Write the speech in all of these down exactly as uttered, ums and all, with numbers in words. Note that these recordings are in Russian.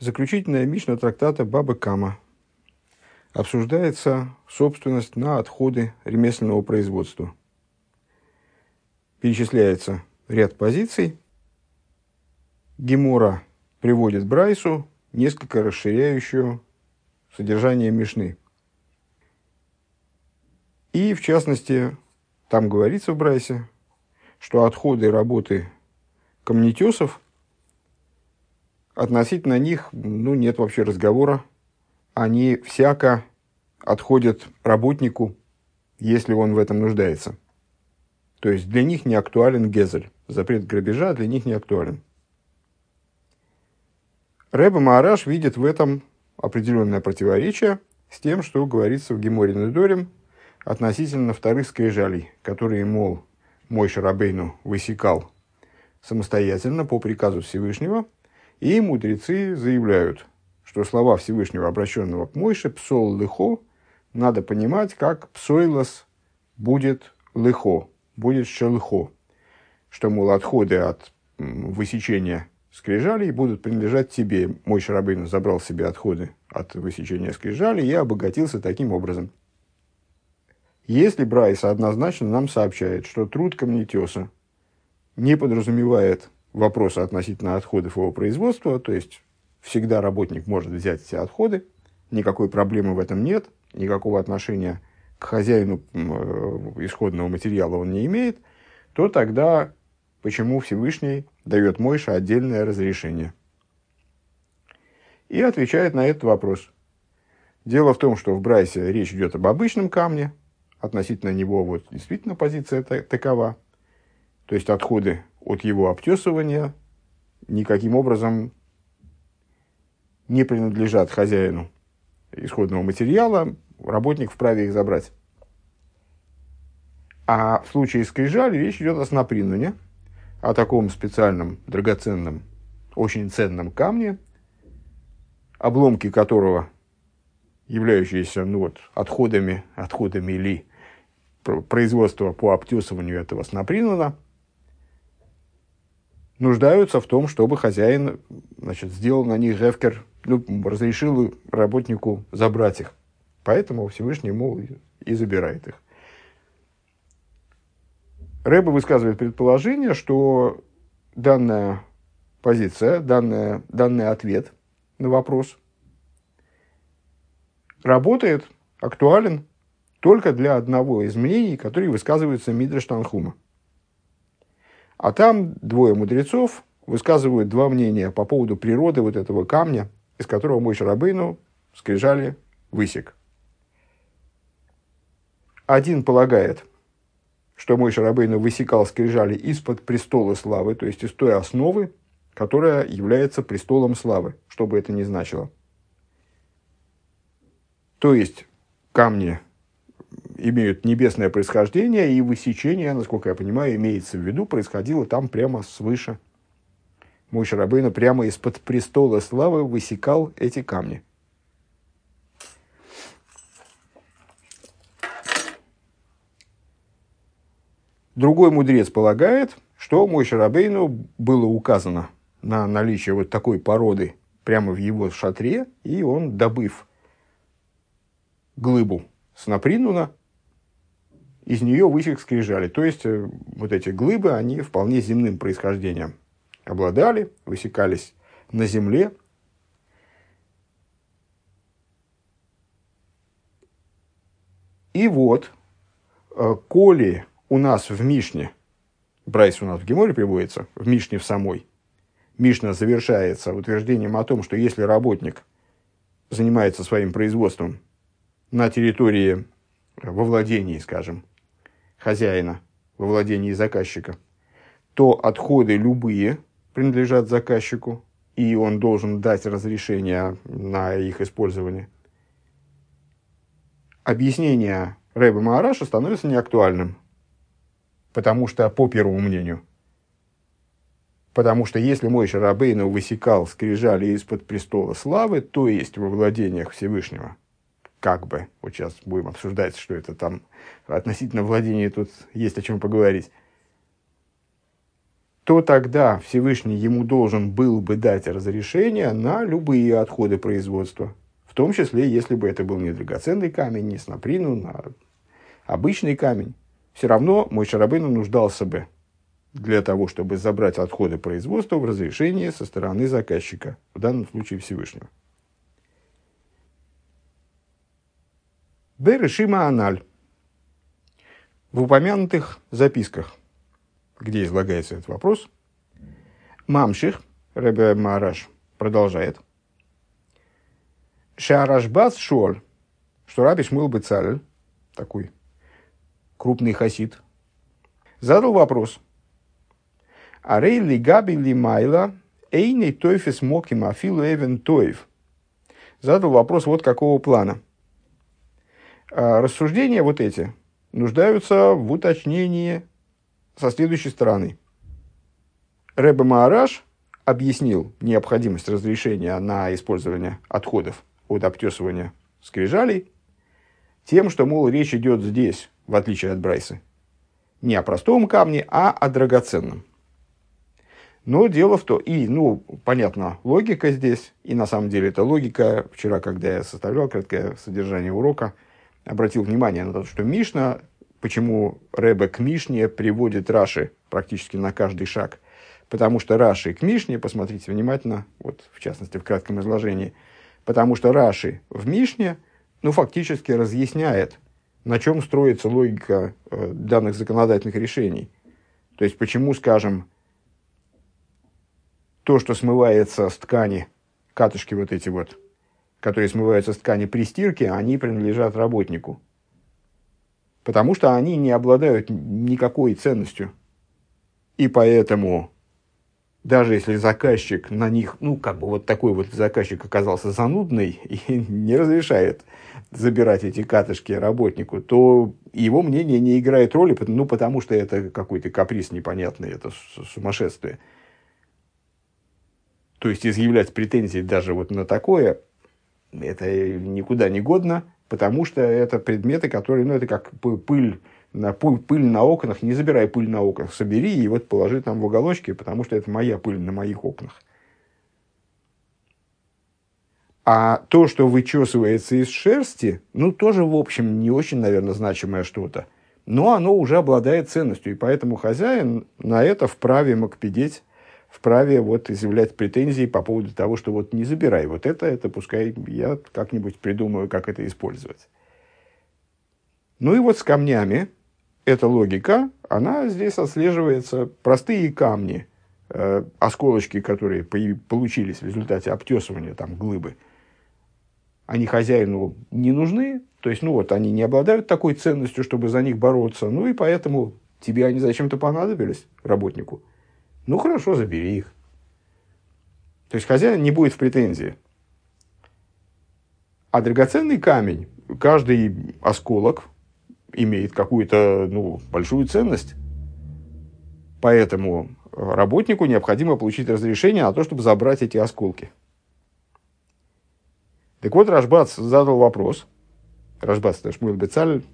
Заключительная Мишна трактата Бабы Кама. Обсуждается собственность на отходы ремесленного производства. Перечисляется ряд позиций. Гемора приводит Брайсу, несколько расширяющую содержание Мишны. И, в частности, там говорится в Брайсе, что отходы работы камнетесов, относительно них ну, нет вообще разговора. Они всяко отходят работнику, если он в этом нуждается. То есть для них не актуален гезель. Запрет грабежа для них не актуален. Ребе Маараш видит в этом определенное противоречие с тем, что говорится в Геморе Недорим относительно вторых скрижалей, которые, мол, Мойше Рабейну высекал самостоятельно по приказу Всевышнего, и мудрецы заявляют, что слова Всевышнего, обращенного к Мойше, «псол лыхо», надо понимать, как «псойлос» будет лыхо, будет шелыхо, что, мол, отходы от высечения скрижалей будут принадлежать тебе. Мойше Рабейну забрал себе отходы от высечения скрижалей и обогатился таким образом. Если Брайс однозначно нам сообщает, что труд камнетеса не подразумевает вопросы относительно отходов его производства, то есть всегда работник может взять эти отходы, никакой проблемы в этом нет, никакого отношения к хозяину исходного материала он не имеет, то тогда почему Всевышний дает Мойше отдельное разрешение? И отвечает на этот вопрос. Дело в том, что в Брайсе речь идет об обычном камне, относительно него вот действительно позиция такова, то есть отходы от его обтесывания никаким образом не принадлежат хозяину исходного материала, работник вправе их забрать. А в случае скрижали речь идет о снапринуне, о таком специальном, драгоценном, очень ценном камне, обломки которого, являющиеся ну вот, отходами, отходами ли производства по обтесыванию этого снапринуна, нуждаются в том, чтобы хозяин значит, сделал на них гефкер, ну, разрешил работнику забрать их. Поэтому Всевышний, мол, и забирает их. Ребе высказывает предположение, что данная позиция, данная, данный ответ на вопрос работает, актуален только для одного из мнений, которые высказываются Мидраш Танхума. А там двое мудрецов высказывают два мнения по поводу природы вот этого камня, из которого Мойше Рабейну скрижали высек. Один полагает, что Мойше Рабейну высекал скрижали из-под престола славы, то есть из той основы, которая является престолом славы, что бы это ни значило. То есть камни имеют небесное происхождение, и высечение, насколько я понимаю, имеется в виду, происходило там прямо свыше. Мойше Рабейну прямо из-под престола славы высекал эти камни. Другой мудрец полагает, что Мойше Рабейну было указано на наличие вот такой породы прямо в его шатре, и он, добыв глыбу снапринуна, из нее высек скрижали. То есть, вот эти глыбы, они вполне земным происхождением обладали, высекались на земле. И вот, коли у нас в Мишне, Брайс у нас в Геморе приводится, в Мишне в самой, Мишна завершается утверждением о том, что если работник занимается своим производством на территории, во владении, скажем, хозяина, во владении заказчика, то отходы любые принадлежат заказчику, и он должен дать разрешение на их использование. Объяснение Ребе Маараша становится неактуальным, потому что, по первому мнению, потому что если Мойше Рабейну высекал скрижали из-под престола славы, то есть во владениях Всевышнего, как бы, вот сейчас будем обсуждать, что это там относительно владения, тут есть о чем поговорить, то тогда Всевышний ему должен был бы дать разрешение на любые отходы производства. В том числе, если бы это был не драгоценный камень, не сноприну, а обычный камень. Все равно Мойше Рабейну нуждался бы для того, чтобы забрать отходы производства в разрешении со стороны заказчика, в данном случае Всевышнего. Берешима аналь. В упомянутых записках, где излагается этот вопрос, Мамших, Ребе Маараш, продолжает. Шаарашбац шоль, что Раби Шмуэл Бецалель, такой крупный хасид, задал вопрос. Арей ли габи ли майла, эйней тойфес моким афилу эвен тойф. Задал вопрос вот какого плана. А рассуждения вот эти нуждаются в уточнении со следующей стороны. Ребе Маараш объяснил необходимость разрешения на использование отходов от обтесывания скрижалей тем, что, мол, речь идет здесь, в отличие от Брайсы, не о простом камне, а о драгоценном. Но дело в том, и, ну, понятно, логика здесь, и на самом деле это логика. Вчера, когда я составлял краткое содержание урока, обратил внимание на то, что Мишна, почему Ребе к Мишне приводит Раши практически на каждый шаг. Потому что Раши к Мишне, посмотрите внимательно, вот в частности в кратком изложении, потому что Раши в Мишне, ну, фактически разъясняет, на чем строится логика э, данных законодательных решений. То есть, почему, скажем, то, что смывается с ткани, катышки вот эти вот, которые смываются с ткани при стирке, они принадлежат работнику. Потому что они не обладают никакой ценностью. И поэтому, даже если заказчик на них, ну, как бы вот такой вот заказчик оказался занудный и не разрешает забирать эти катышки работнику, то его мнение не играет роли, ну, потому что это какой-то каприз непонятный, это сумасшествие. То есть, изъявлять претензии даже вот на такое, это никуда не годно, потому что это предметы, которые, ну, это как пыль на, пыль на окнах. Не забирай пыль на окнах, собери и вот положи там в уголочке, потому что это моя пыль на моих окнах. А то, что вычесывается из шерсти, ну, тоже, в общем, не очень, наверное, значимое что-то. Но оно уже обладает ценностью, и поэтому хозяин на это вправе макпидеть, вправе вот изъявлять претензии по поводу того, что вот не забирай вот это, это пускай я как-нибудь придумаю, как это использовать. Ну и вот с камнями эта логика, она здесь отслеживается. Простые камни, э, осколочки, которые по- получились в результате обтесывания там, глыбы, они хозяину не нужны, то есть ну вот, они не обладают такой ценностью, чтобы за них бороться, ну и поэтому тебе они зачем-то понадобились, работнику. Ну, хорошо, забери их. То есть, хозяин не будет в претензии. А драгоценный камень, каждый осколок имеет какую-то, ну, большую ценность. Поэтому работнику необходимо получить разрешение на то, чтобы забрать эти осколки. Так вот, Рашбац задал вопрос. Рашбац, это Шмуэль Бецалель.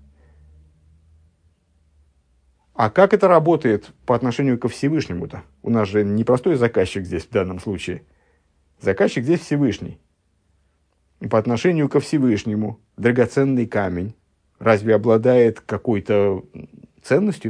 А как это работает по отношению ко Всевышнему-то? У нас же не простой заказчик здесь в данном случае. Заказчик здесь Всевышний. И по отношению ко Всевышнему драгоценный камень разве обладает какой-то ценностью?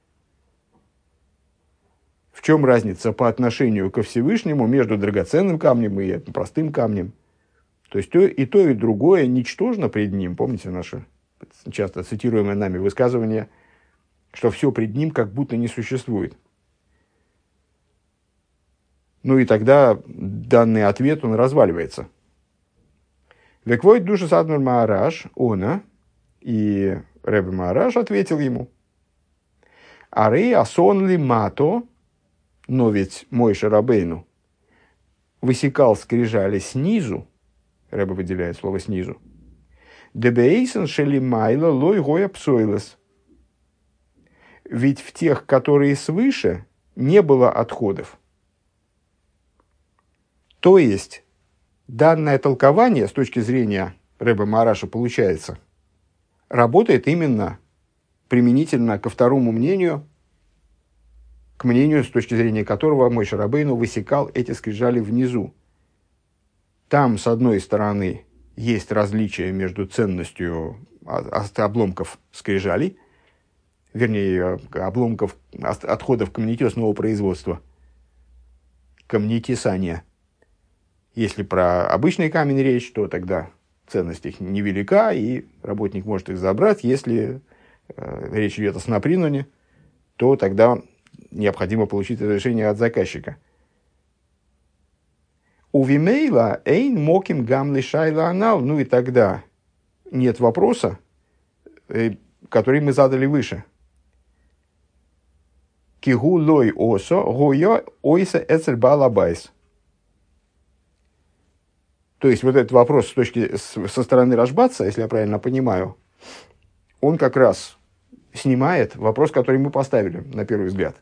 В чем разница по отношению ко Всевышнему между драгоценным камнем и простым камнем? То есть и то, и другое ничтожно пред ним. Помните наше часто цитируемое нами высказывание, что все пред ним как будто не существует. Ну и тогда данный ответ, он разваливается. Веквой душа садмур Маараш, она, и Ребе Маараш ответил ему. Арей асон ли мато, но ведь Мойше Рабейну высекал скрижали снизу, Ребе выделяет слово снизу, дебейсен шели майла лой гоя псойлес. Ведь в тех, которые свыше, не было отходов. То есть, данное толкование, с точки зрения Ребе Маараша, получается, работает именно применительно ко второму мнению, к мнению, с точки зрения которого Моше Рабейну высекал эти скрижали внизу. Там, с одной стороны, есть различие между ценностью обломков скрижалей, вернее, обломков отходов камнетесного производства, камнетесания. Если про обычный камень речь, то тогда ценность их невелика, и работник может их забрать. Если э, речь идет о снапринуне, то тогда необходимо получить разрешение от заказчика. У Вимейла эйн моким гам лишайла анал. Ну и тогда нет вопроса, э, который мы задали выше. Кигу лой осо гойо ойса эцель балабайс. То есть, вот этот вопрос с точки, со стороны Рашбаца, если я правильно понимаю, он как раз снимает вопрос, который мы поставили на первый взгляд.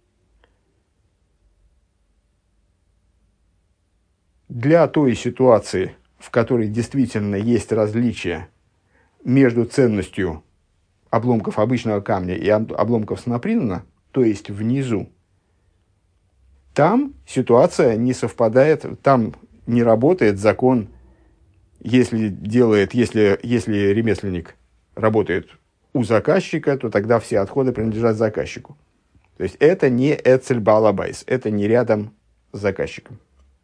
Для той ситуации, в которой действительно есть различие между ценностью обломков обычного камня и обломков снапринуна, то есть внизу, там ситуация не совпадает, там не работает закон, если делает, если, если ремесленник работает у заказчика, то тогда все отходы принадлежат заказчику. То есть это не эцель балабайс, это не рядом с заказчиком.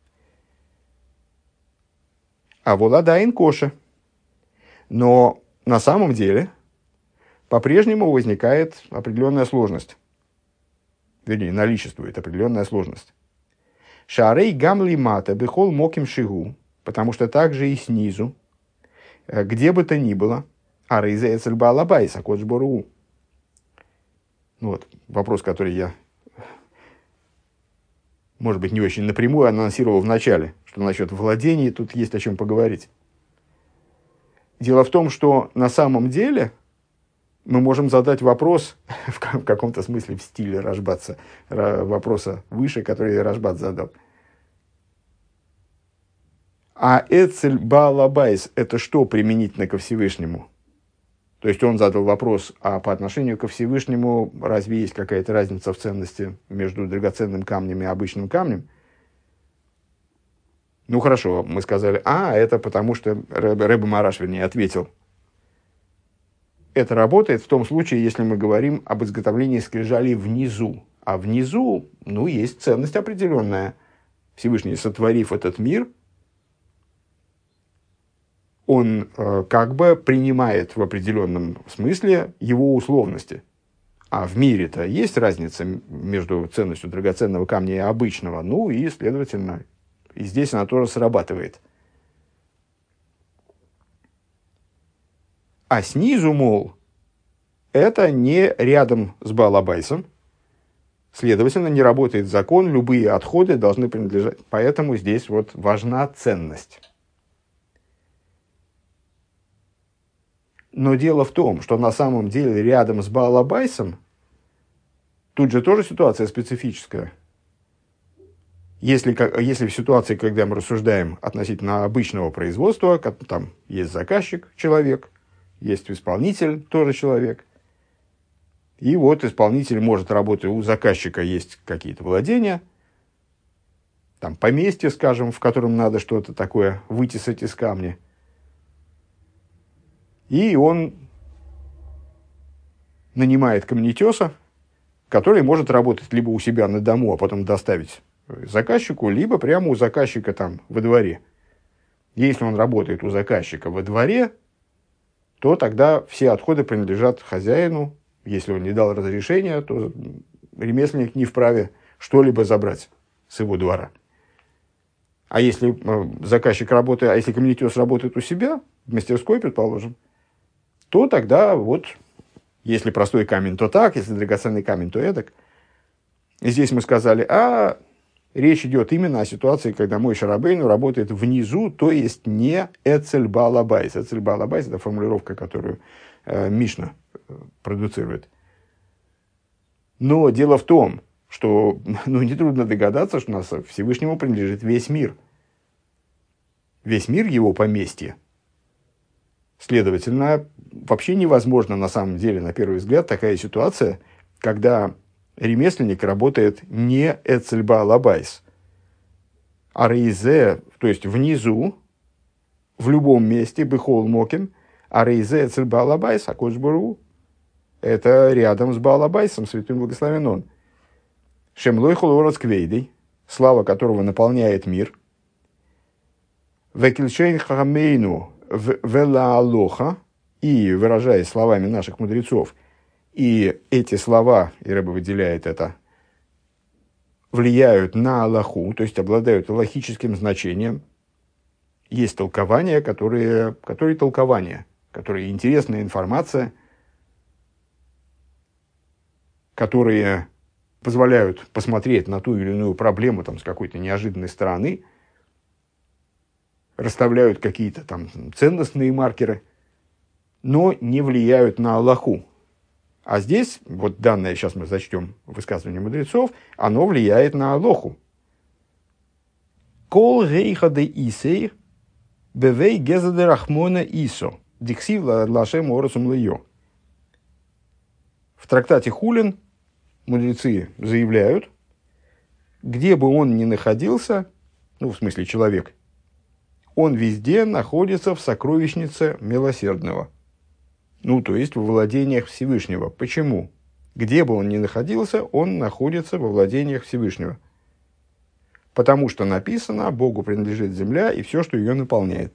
А воладайн коша. Но на самом деле по-прежнему возникает определенная сложность. Вернее, наличествует определенная сложность. Шарей гамли мата бехол моким шигу, потому что также и снизу, где бы то ни было, арейзе эцель балабайс, акодж бору. Вот вопрос, который я, может быть, не очень напрямую анонсировал в начале, что насчет владений тут есть о чем поговорить. Дело в том, что на самом деле мы можем задать вопрос, в каком-то смысле в стиле Рашбаца, вопроса выше, который Рашбац задал. А эцель балабайс – это что применительно ко Всевышнему? То есть он задал вопрос, а по отношению ко Всевышнему разве есть какая-то разница в ценности между драгоценным камнем и обычным камнем? Ну хорошо, мы сказали, а это потому что Ребе Мараш, вернее, ответил. Это работает в том случае, если мы говорим об изготовлении скрижалей внизу. А внизу, ну, есть ценность определенная. Всевышний, сотворив этот мир, он э, как бы принимает в определенном смысле его условности. А в мире-то есть разница между ценностью драгоценного камня и обычного. Ну и, следовательно, и здесь она тоже срабатывает. А снизу, мол, это не рядом с балабайсом. Следовательно, не работает закон, любые отходы должны принадлежать. Поэтому здесь вот важна ценность. Но дело в том, что на самом деле рядом с балабайсом тут же тоже ситуация специфическая. Если, если в ситуации, когда мы рассуждаем относительно обычного производства, там есть заказчик, человек, есть исполнитель, тоже человек. И вот исполнитель может работать, у заказчика есть какие-то владения, там поместье, скажем, в котором надо что-то такое вытесать из камня. И он нанимает камнетеса, который может работать либо у себя на дому, а потом доставить заказчику, либо прямо у заказчика там во дворе. Если он работает у заказчика во дворе, то тогда все отходы принадлежат хозяину. Если он не дал разрешения, то ремесленник не вправе что-либо забрать с его двора. А если заказчик работает, а если камнетес работает у себя, в мастерской, предположим, то тогда вот, если простой камень, то так, если драгоценный камень, то эдак. И здесь мы сказали, а речь идет именно о ситуации, когда Моше Рабейну работает внизу, то есть не эцель балабайс. Эцель балабайс – это формулировка, которую э, Мишна продуцирует. Но дело в том, что ну, нетрудно догадаться, что у нас Всевышнему принадлежит весь мир. Весь мир его поместье. Следовательно, вообще невозможно на самом деле, на первый взгляд, такая ситуация, когда ремесленник работает не эцель Баал Абайс, а рейзе, то есть внизу, в любом месте, бехол моким, а рейзе эцель Баал Абайс, а Акодыш Барух Ху, это рядом с Баал Абайсом, святым благословен он. Шемлой холорос квейдей, слава которого наполняет мир. Векельшейн хамейну вела алоха, и, выражаясь словами наших мудрецов, и эти слова, и Ребе выделяет это, влияют на Аллаху, то есть обладают аллахическим значением. Есть толкования, которые, которые толкования, которые интересная информация, которые позволяют посмотреть на ту или иную проблему там, с какой-то неожиданной стороны, расставляют какие-то там ценностные маркеры, но не влияют на Аллаху. А здесь, вот данное, сейчас мы зачтем высказывание мудрецов, оно влияет на Алоху. Кол рейха де исей бевей гезаде рахмона исо диксив лашем оросум льё. В трактате Хулин мудрецы заявляют, где бы он ни находился, ну, в смысле человек, он везде находится в сокровищнице милосердного. Ну, то есть, во владениях Всевышнего. Почему? Где бы он ни находился, он находится во владениях Всевышнего. Потому что написано, Богу принадлежит земля и все, что ее наполняет.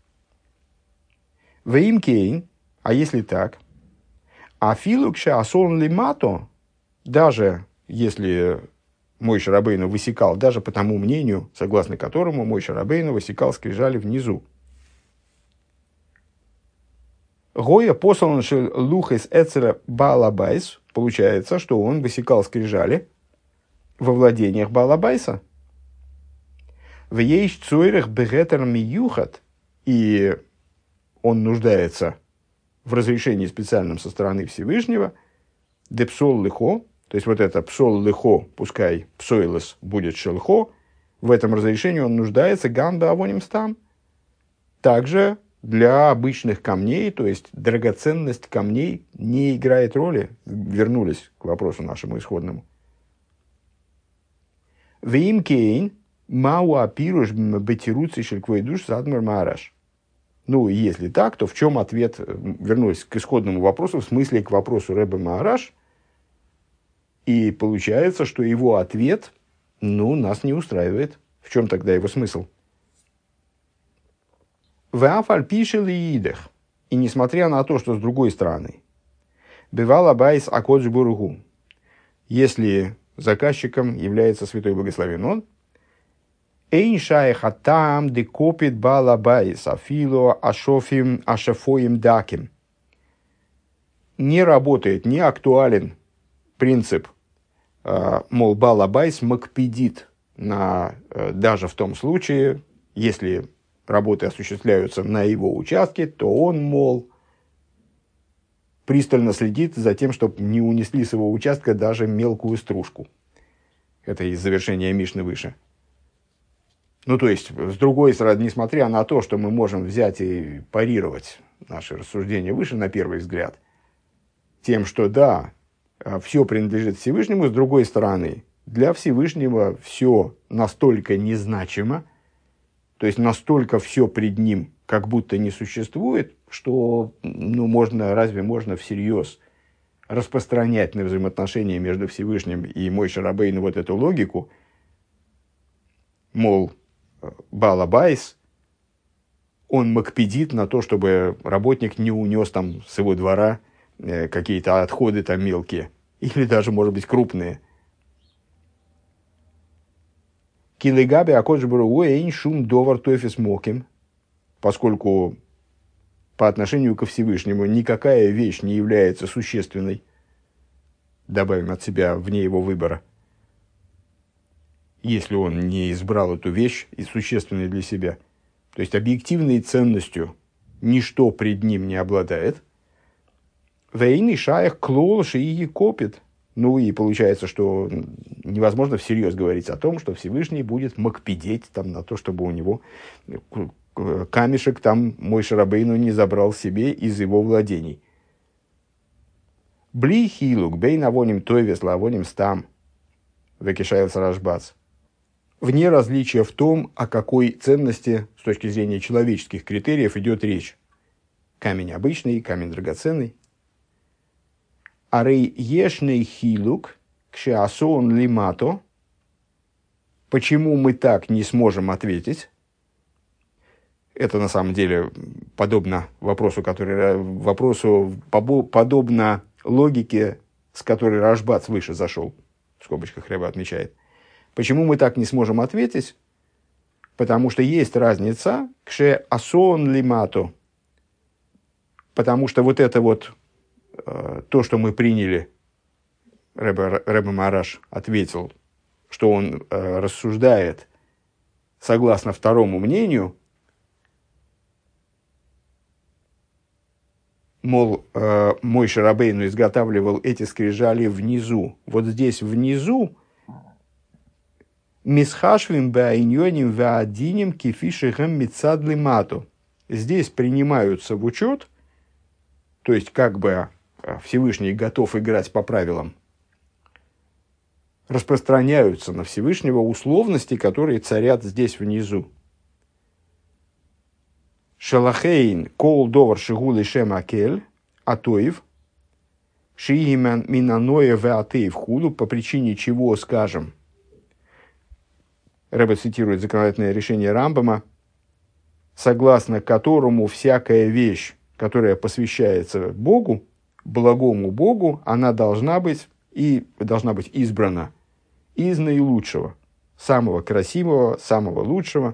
Веим кейн, а если так, афилукша асон лимато, даже если Мойше Рабейну высекал, даже по тому мнению, согласно которому Мойше Рабейну высекал скрижали внизу. Гоя послан лухес эцера Баалабайс, получается, что он высекал скрижали во владениях Баалабайса. В ейш цойрах бегетер миюхат, и он нуждается в разрешении специальном со стороны Всевышнего, депсол лихо, то есть вот это псол лихо, пускай псойлес будет шелхо, в этом разрешении он нуждается гамба авоним стам. Также для обычных камней, то есть драгоценность камней не играет роли. Вернулись к вопросу нашему исходному. Вим кейн мауа пируш бетируци шельквой душ задмар мараш. Ну, если так, то в чем ответ? Вернулись к исходному вопросу, в смысле к вопросу Ребе Маараш. И получается, что его ответ, ну, нас не устраивает. В чем тогда его смысл? Вафаль пишет иидех. И несмотря на то, что с другой стороны, бывал Абайс Акодыш Барух Ху, если заказчиком является святой благословен он, эйн шаях атам декопит бал Абайс афило ашофим ашафоим даким. Не работает, не актуален принцип, мол, бал Абайс макпедит на, даже в том случае, если работы осуществляются на его участке, то он, мол, пристально следит за тем, чтобы не унесли с его участка даже мелкую стружку. Это из завершения Мишны выше. Ну, то есть, с другой стороны, несмотря на то, что мы можем взять и парировать наши рассуждения выше, на первый взгляд, тем, что да, все принадлежит Всевышнему, с другой стороны, для Всевышнего все настолько незначимо, то есть настолько все пред ним как будто не существует, что ну, можно, разве можно всерьез распространять на взаимоотношения между Всевышним и Мойше Рабейну вот эту логику, мол, Баал Абайс, он макпедит на то, чтобы работник не унес там с его двора э, какие-то отходы там мелкие, или даже, может быть, крупные. Килегаби Акодыш Барух Ху эйн шум довар тофис моким, поскольку по отношению ко Всевышнему никакая вещь не является существенной, добавим от себя вне его выбора, если он не избрал эту вещь и существенной для себя. То есть объективной ценностью ничто пред ним не обладает. Вейный шаях клол шии копит. Ну и получается, что невозможно всерьез говорить о том, что Всевышний будет макпедеть там, на то, чтобы у него камешек там Мойше Рабейну не забрал себе из его владений. Бли хилук, бей навоним тойвес, лавоним стам, векишается Рашбац. Вне различия в том, о какой ценности с точки зрения человеческих критериев идет речь. Камень обычный, камень драгоценный. Арей ешный хилук, кшеасон лимато. Почему мы так не сможем ответить? Это на самом деле подобно вопросу, который, вопросу подобно логике, с которой Рашбац выше зашел, в скобочках Ребе отмечает. Почему мы так не сможем ответить? Потому что есть разница кше асон лимато. Потому что вот это вот, э, то, что мы приняли, Ребе, Ребе Мараш ответил, что он э, рассуждает согласно второму мнению, мол, э, Мойше Рабейну изготавливал эти скрижали внизу. Вот здесь внизу «Мисхашвим баиньоним ваадиним кефишихем мицадли мату». Здесь принимаются в учет, то есть как бы Всевышний готов играть по правилам, распространяются на Всевышнего условности, которые царят здесь внизу. Шалахейн кол довар шигулы шем акель атоев шииман минаноя веатеев худу, по причине чего, скажем, Ребе цитирует законодательное решение Рамбама, согласно которому всякая вещь, которая посвящается Богу, благому Богу, она должна быть и должна быть избрана из наилучшего, самого красивого, самого лучшего.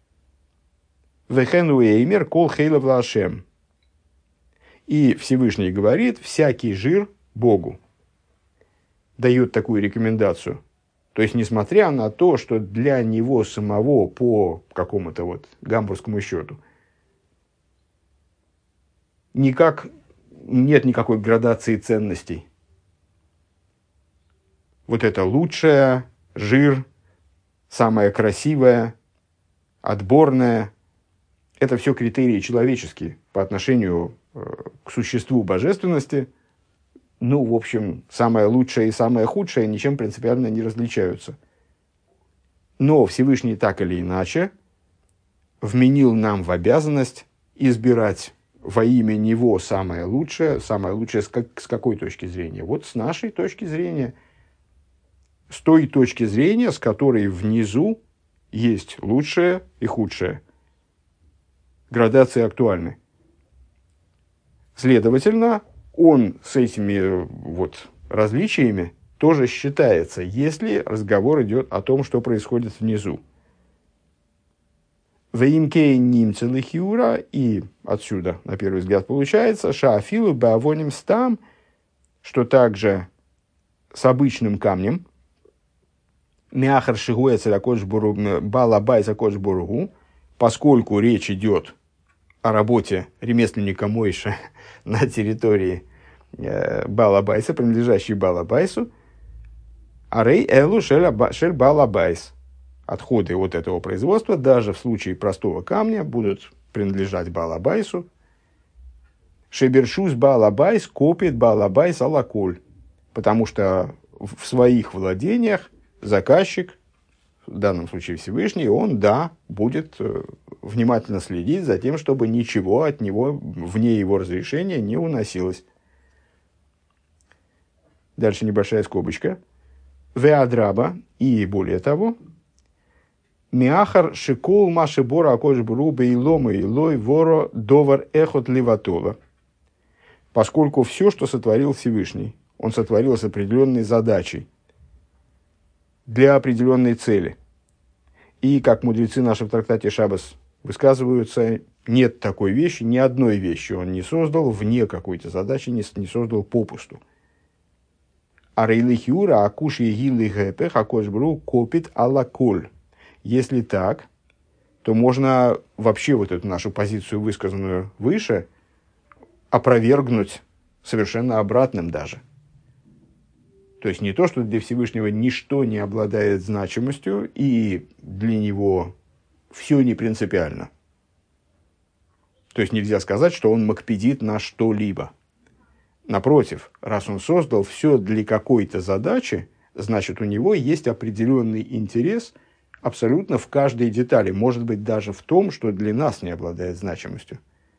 Вехену эймер кол хейлав лашем. И Всевышний говорит, всякий жир Богу. Дает такую рекомендацию. То есть, несмотря на то, что для него самого по какому-то вот гамбургскому счету никак, нет никакой градации ценностей. Вот это лучшее, жир, самое красивое, отборное. Это все критерии человеческие по отношению э, к существу божественности. Ну, в общем, самое лучшее и самое худшее ничем принципиально не различаются. Но Всевышний так или иначе вменил нам в обязанность избирать во имя Него самое лучшее. Самое лучшее с, как, с какой точки зрения? Вот с нашей точки зрения. С той точки зрения, с которой внизу есть лучшее и худшее. Градации актуальны. Следовательно, он с этими вот различиями тоже считается, если разговор идет о том, что происходит внизу. Веимкей нимцелихиура, и отсюда, на первый взгляд, получается, шаафилу баавоним стам, что также с обычным камнем, мяхар шигуя целякоджбуру балабай закоджбургу, поскольку речь идет о работе ремесленника Мойше на территории э, Балабайса, принадлежащей Балабайсу, арей элу шель Балабайс. Отходы вот этого производства, даже в случае простого камня, будут принадлежать Балабайсу. Шебершус Балабайс копит Балабайс алаколь. Потому что в своих владениях заказчик, в данном случае Всевышний, он, да, будет внимательно следить за тем, чтобы ничего от него вне его разрешения не уносилось. Дальше небольшая скобочка. Веадраба, и более того, миахар шикол маши бора акошбру бейлома и лой воро довар эхот ливатола. Поскольку все, что сотворил Всевышний, он сотворил с определенной задачей, для определенной цели. И, как мудрецы наши в трактате Шаббас высказываются, нет такой вещи, ни одной вещи он не создал вне какой-то задачи, не, не создал попусту. А рейлихиура акуши гилли гэпэх акошбру копит алаколь. Если так, то можно вообще вот эту нашу позицию, высказанную выше, опровергнуть совершенно обратным даже. То есть не то, что для Всевышнего ничто не обладает значимостью, и для него все не принципиально. То есть нельзя сказать, что он макпедит на что-либо. Напротив, раз он создал все для какой-то задачи, значит, у него есть определенный интерес абсолютно в каждой детали, может быть, даже в том, что для нас не обладает значимостью.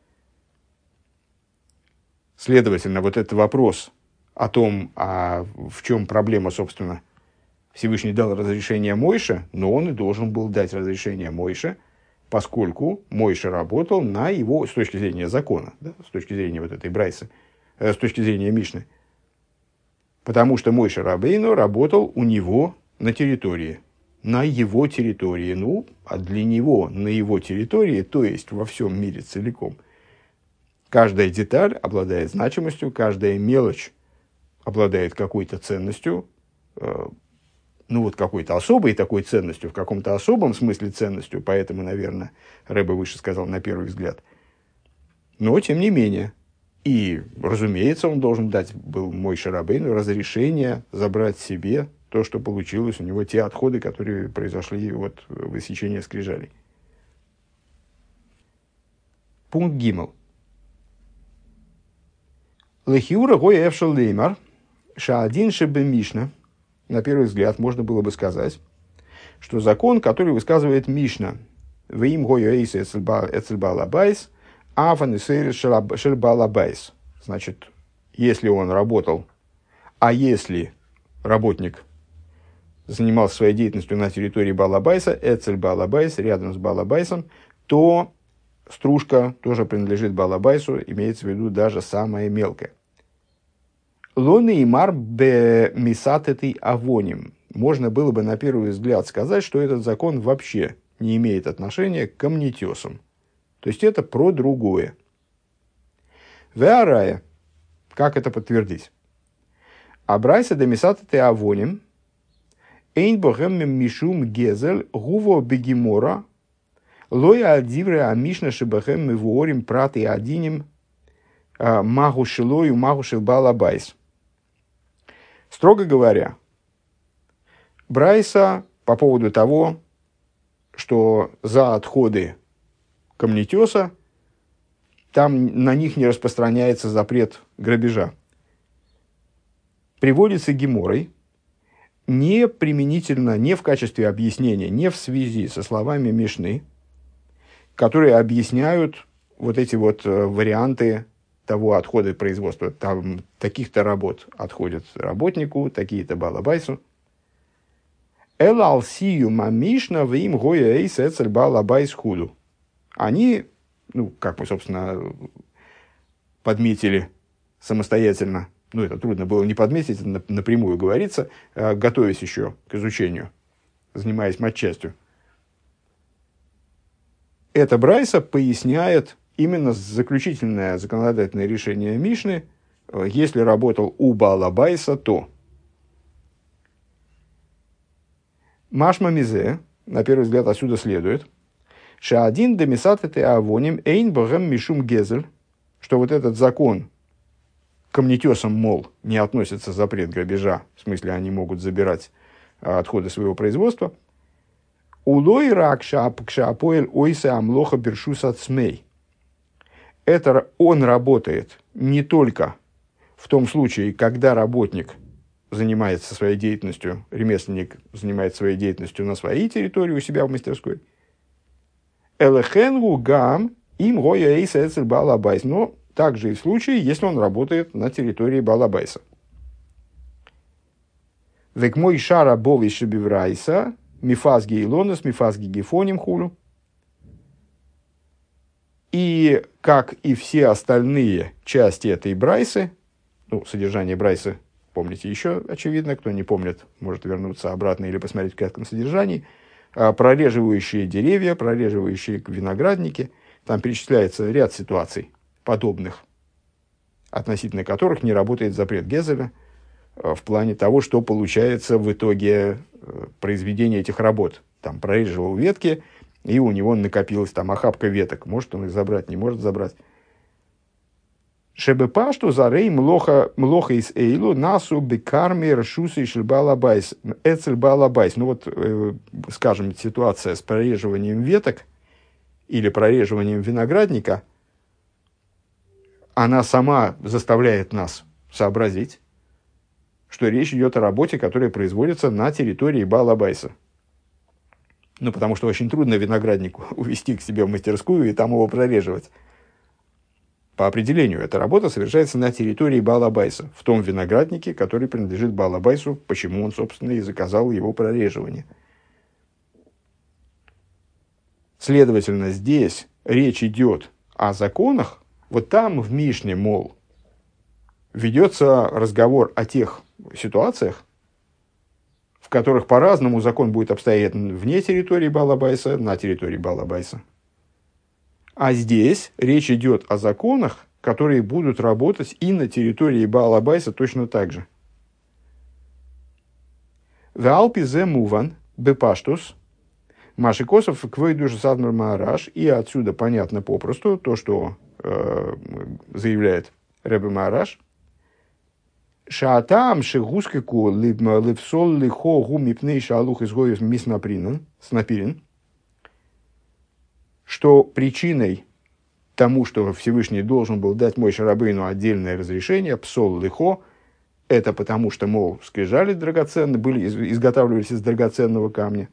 Следовательно, вот этот вопрос о том, а в чем проблема, собственно, Всевышний дал разрешение Мойше, но он и должен был дать разрешение Мойше, поскольку Мойше работал на его, с точки зрения закона, да, с точки зрения вот этой брайсы, э, с точки зрения Мишны, потому что Мойше Рабейну работал у него на территории, на его территории, ну, а для него на его территории, то есть во всем мире целиком, каждая деталь обладает значимостью, каждая мелочь обладает какой-то ценностью, э, ну вот какой-то особой такой ценностью, в каком-то особом смысле ценностью, поэтому, наверное, Рэбе выше сказал на первый взгляд. Но, тем не менее, и, разумеется, он должен дать, был Мойше Рабейну, разрешение забрать себе то, что получилось у него, те отходы, которые произошли от высечения скрижалей. Пункт Гимел. Лехиура гой эфшел леймар, шаадин шебе Мишна. На первый взгляд можно было бы сказать, что закон, который высказывает Мишна, «Веим гой эйс эцель балабайс, афан эсэйр шель балабайс». Значит, если он работал, а если работник занимался своей деятельностью на территории Балабайса, эцель балабайс, рядом с Балабайсом, то стружка тоже принадлежит Балабайсу, имеется в виду даже самая мелкая. Лоны и мар бе мисатетой авоним. Можно было бы на первый взгляд сказать, что этот закон вообще не имеет отношения к камнетесам. То есть это про другое. Веарая. Как это подтвердить? Абрайса де мисатетой авоним. Эйн богем мишум гезель гуво бегемора. Лоя адивре амишна шебахем мивуорим прат и адиним магушилою магушил балабайс. Строго говоря, брайса по поводу того, что за отходы камнетеса там на них не распространяется запрет грабежа, приводится геморой не применительно, не в качестве объяснения, не в связи со словами Мишны, которые объясняют вот эти вот варианты того отхода производства. Там таких-то работ отходят работнику, такие-то балабайсу. Эла алсию мамишна вим гоя эйс эцель балабайс худу. Они, ну, как мы, собственно, подметили самостоятельно, ну, это трудно было не подметить, это напрямую говорится, готовясь еще к изучению, занимаясь матчастью. Эта брайса поясняет именно заключительное законодательное решение Мишны: если работал у Балабайса, то Машма мизе, на первый взгляд отсюда следует, шаадин демисатете авоним эйн богем мишум гезель, что вот этот закон камнетесам, мол, не относится запрет грабежа, в смысле они могут забирать отходы своего производства. Улой рак шаапоэль ойсе амлоха бершус ацмей. Это он работает не только в том случае, когда работник занимается своей деятельностью, ремесленник занимается своей деятельностью на своей территории, у себя в мастерской. Элехенгу гам им гоя эйса эцель балабайс. Но также и в случае, если он работает на территории Балабайса. Век мой шара бови шебиврайса, мифазги илонос, мифазги гефоним хулю. И, как и все остальные части этой брайсы, ну, содержание брайсы, помните еще, очевидно, кто не помнит, может вернуться обратно или посмотреть в кратком содержании, прореживающие деревья, прореживающие виноградники, там перечисляется ряд ситуаций подобных, относительно которых не работает запрет Гезеля в плане того, что получается в итоге произведения этих работ. Там прореживал ветки, и у него накопилась там охапка веток. Может он их забрать, не может забрать. Шебепа, что за рей млоха из эйлу насу бекарми ршусы шельбалабайс. Эцельбалабайс. Ну вот, э, скажем, ситуация с прореживанием веток или прореживанием виноградника, она сама заставляет нас сообразить, что речь идет о работе, которая производится на территории Баала Байса. Ну, потому что очень трудно винограднику увезти к себе в мастерскую и там его прореживать. По определению, эта работа совершается на территории Баала Байса, в том винограднике, который принадлежит Баала Байсу, почему он, собственно, и заказал его прореживание. Следовательно, здесь речь идет о законах, вот там в Мишне, мол, ведется разговор о тех ситуациях, в которых по-разному закон будет обстоять вне территории Баала Байса, на территории Баала Байса. А здесь речь идет о законах, которые будут работать и на территории Баала Байса точно так же. Веалпи зе муван бепаштус машикосов квойдуш садмар маараш. И отсюда понятно попросту то, что э, заявляет Ребе Маараш. Шаатам шегускеку липсол лихо гумипней шалух изгоев миснапринен снапирин. Что причиной тому, что Всевышний должен был дать Моше Рабейну отдельное разрешение, псол лихо, это потому, что, мол, скрижали драгоценные, были, изготавливались из драгоценного камня.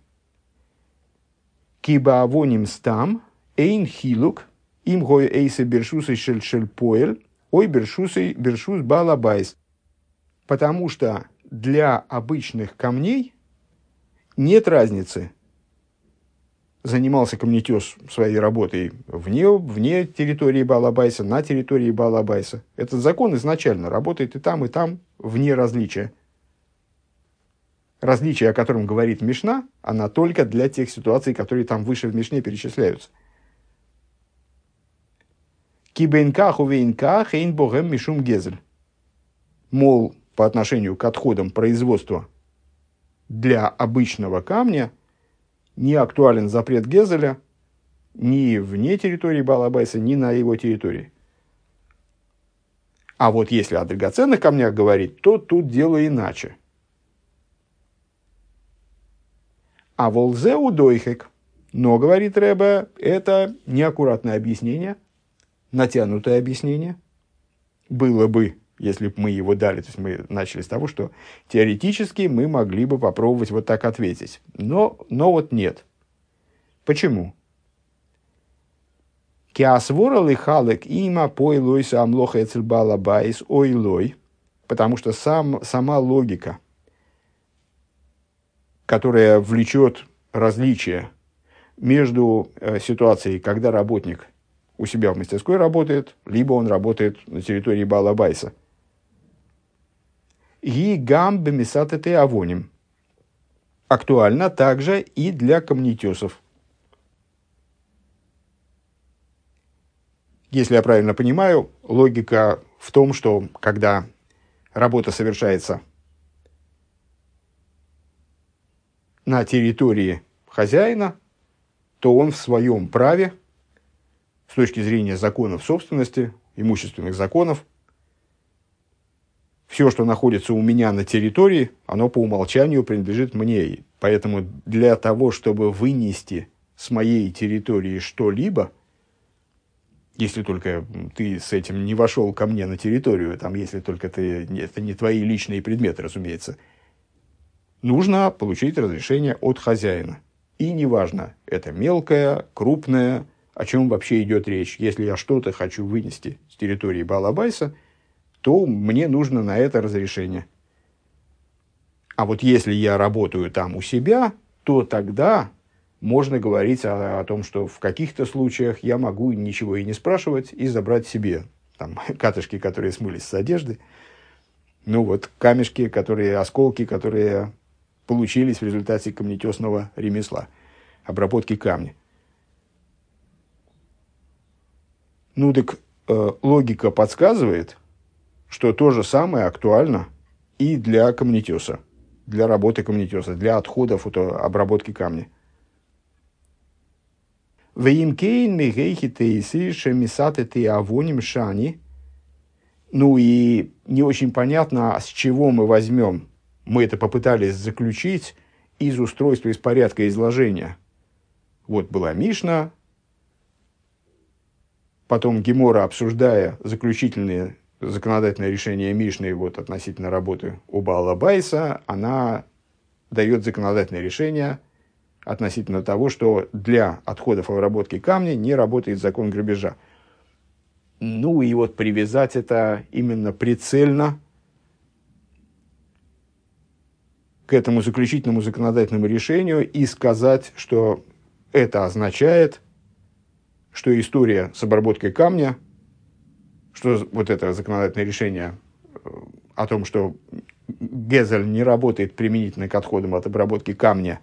Киба авоним стам, эйн хилук, им гой эйсе бершусой шель шель поэль, ой бершусой бершус балабайс. Потому что для обычных камней нет разницы, занимался камнетес своей работой вне, вне территории Баала Байса, на территории Баала Байса. Этот закон изначально работает и там, и там, вне различия. Различие, о котором говорит Мишна, она только для тех ситуаций, которые там выше в Мишне перечисляются. Кибейнках увейнках эйн богем мишум гезель. Мол, по отношению к отходам производства для обычного камня не актуален запрет Гезеля ни вне территории Баала Байса, ни на его территории. А вот если о драгоценных камнях говорить, то тут дело иначе. А волзеу дойхек. Но, говорит Ребе, это неаккуратное объяснение, натянутое объяснение. Было бы, если бы мы его дали, то есть мы начали с того, что теоретически мы могли бы попробовать вот так ответить. Но, но вот нет. Почему? Киасвора лихалек има пойлойса амлоха эцельбала байс ойлой. Потому что сам, сама логика, которая влечет различия между э, ситуацией, когда работник у себя в мастерской работает, либо он работает на территории Баала Байса. И гам бемисатете авоним. Актуально также и для камнетесов. Если я правильно понимаю, логика в том, что когда работа совершается на территории хозяина, то он в своем праве, с точки зрения законов собственности, имущественных законов, все, что находится у меня на территории, оно по умолчанию принадлежит мне. Поэтому для того, чтобы вынести с моей территории что-либо, если только ты с этим не вошел ко мне на территорию, там, если только ты, это не твои личные предметы, разумеется, нужно получить разрешение от хозяина. И неважно, это мелкое, крупное, о чем вообще идет речь. Если я что-то хочу вынести с территории Баала Байса, то мне нужно на это разрешение. А вот если я работаю там у себя, то тогда можно говорить о, о том, что в каких-то случаях я могу ничего и не спрашивать и забрать себе. Там катышки, которые смылись с одежды, ну вот камешки, которые, осколки, которые получились в результате камнетесного ремесла, обработки камня. Ну так э, логика подсказывает, что то же самое актуально и для камнетеса, для работы камнетеса, для отходов от обработки камня. Ну и не очень понятно, с чего мы возьмем. Мы это попытались заключить из устройства, из порядка изложения. Вот была Мишна, потом Гемора, обсуждая заключительные законодательное решение Мишны вот, относительно работы у Баала Байса, она дает законодательное решение относительно того, что для отходов обработки камня не работает закон грабежа. Ну и вот привязать это именно прицельно к этому заключительному законодательному решению и сказать, что это означает, что история с обработкой камня, что вот это законодательное решение о том, что Гезель не работает применительно к отходам от обработки камня,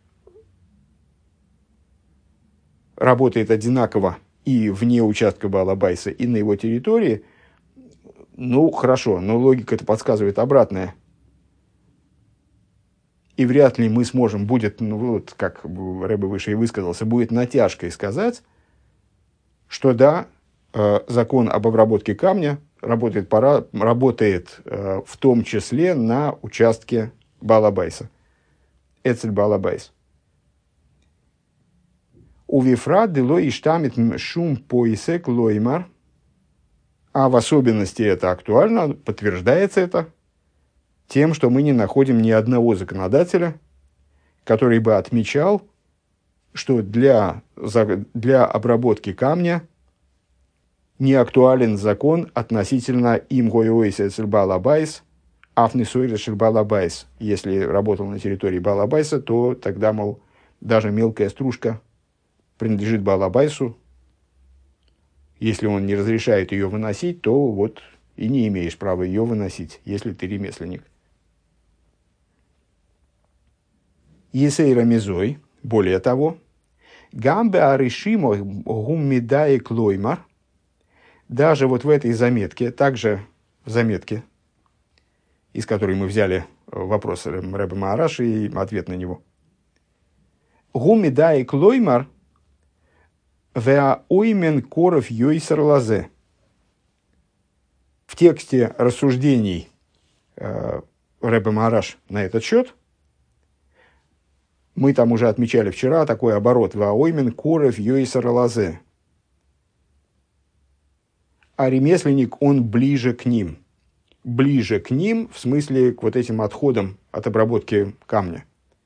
работает одинаково и вне участка Баала Байса, и на его территории, ну, хорошо, но логика это подсказывает обратное. И вряд ли мы сможем, будет, ну, вот как Рэбе выше и высказался, будет натяжкой сказать, что да, э, закон об обработке камня работает, пора, работает э, в том числе на участке Баала Байса. Эцель Баала Байс. У вифрат дело и штамит шум поисек лоймар. А в особенности это актуально, подтверждается это тем, что мы не находим ни одного законодателя, который бы отмечал, что для, для обработки камня не актуален закон относительно им гоиоиса Баала Байс, афнисуира Баала Байс. Если работал на территории Баала Байса, то тогда, мол, даже мелкая стружка принадлежит Баала Байсу. Если он не разрешает ее выносить, то вот и не имеешь права ее выносить, если ты ремесленник. Есейра мизой, более того, гамбе аришимо гуммидай клоймар, даже вот в этой заметке, также в заметке, из которой мы взяли вопрос Ребе Маараши и ответ на него. Гуммидай клоймар веа оймен коров йойсер лазе. В тексте рассуждений э, Ребе Маараш на этот счет мы там уже отмечали вчера такой оборот «Ваоймен коров йойсер лазе». А ремесленник, он ближе к ним. Ближе к ним, в смысле, к вот этим отходам от обработки камня.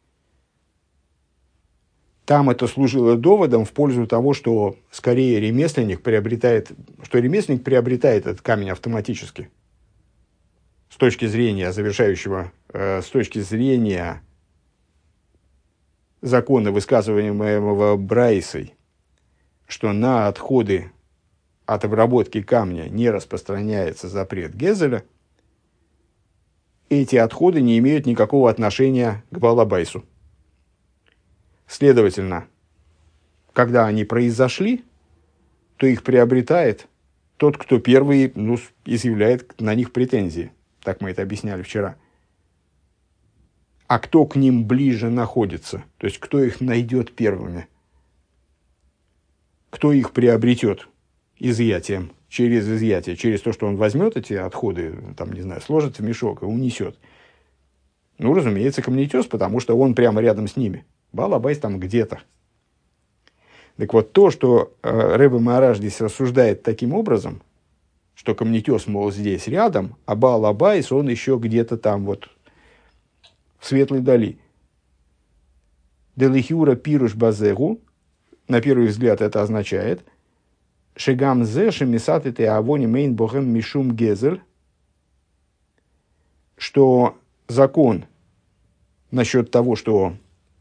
Там это служило доводом в пользу того, что скорее ремесленник приобретает, что ремесленник приобретает этот камень автоматически. С точки зрения завершающего, э, с точки зрения закона, высказываемого Брайсой, что на отходы от обработки камня не распространяется запрет Гезеля, эти отходы не имеют никакого отношения к Баала Байсу. Следовательно, когда они произошли, то их приобретает тот, кто первый, ну, изъявляет на них претензии. Так мы это объясняли вчера. А кто к ним ближе находится, то есть кто их найдет первыми, кто их приобретет изъятием, через изъятие, через то, что он возьмет эти отходы, там, не знаю, сложит в мешок и унесет. Ну, разумеется, камнетес, потому что он прямо рядом с ними. Баала Байс там где-то. Так вот, то, что э, Ребе Маараш здесь рассуждает таким образом, что камнетес, мол, здесь рядом, а Баала Байс, он еще где-то там вот, в светлой дали. Делихюра пируш базегу, на первый взгляд это означает, шегам зе шемисаты те авони мейн богем мишум гезель, что закон насчет того, что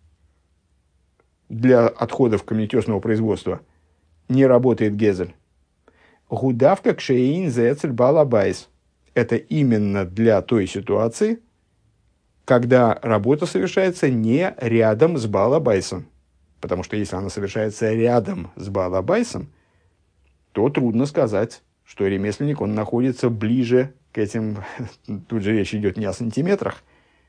для отходов камнетесного производства не работает гезель. Гудавка кшеин зецель Баала Байс. Это именно для той ситуации, когда работа совершается не рядом с Баала Байсом. Потому что если она совершается рядом с Баала Байсом, то трудно сказать, что ремесленник, он находится ближе к этим, тут же речь идет не о сантиметрах.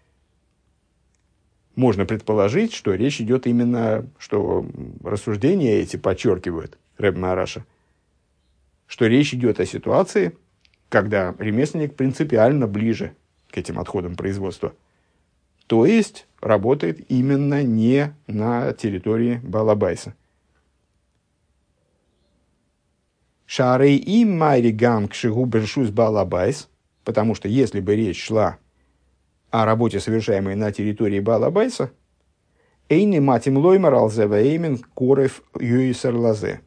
Можно предположить, что речь идет именно, что рассуждения эти подчеркивают Ребе Маараша, что речь идет о ситуации, когда ремесленник принципиально ближе к этим отходам производства. То есть, работает именно не на территории Баала Байса. Шарей и майригам кшигу бершус балабайс, потому что если бы речь шла о работе, совершаемой на территории балабайса, эйни матим лоймар алзеваэймен корев юисер лазе.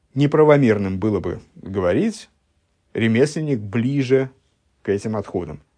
Неправомерным было бы говорить ремесленник ближе к этим отходам.